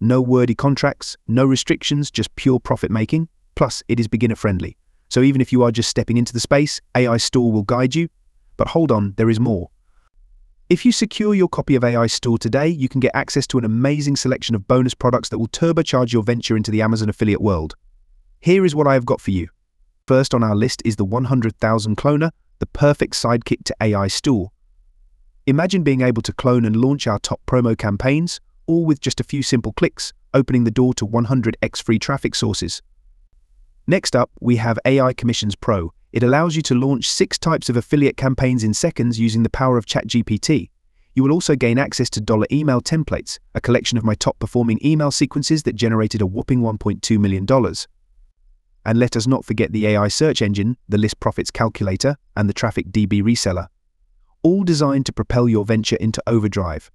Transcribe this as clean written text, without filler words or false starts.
No wordy contracts, no restrictions, just pure profit making. Plus, it is beginner friendly. So even if you are just stepping into the space, AI Store will guide you. But hold on, there is more. If you secure your copy of AI Store today, you can get access to an amazing selection of bonus products that will turbocharge your venture into the Amazon affiliate world. Here is what I have got for you. First on our list is the 100,000 Cloner, the perfect sidekick to AI Store. Imagine being able to clone and launch our top promo campaigns, all with just a few simple clicks, opening the door to 100x free traffic sources. Next up, we have AI Commissions Pro. It allows you to launch 6 types of affiliate campaigns in seconds using the power of ChatGPT. You will also gain access to dollar email templates, a collection of my top-performing email sequences that generated a whopping $1.2 million. And let us not forget the AI search engine, the List Profits Calculator, and the Traffic DB Reseller. All designed to propel your venture into overdrive.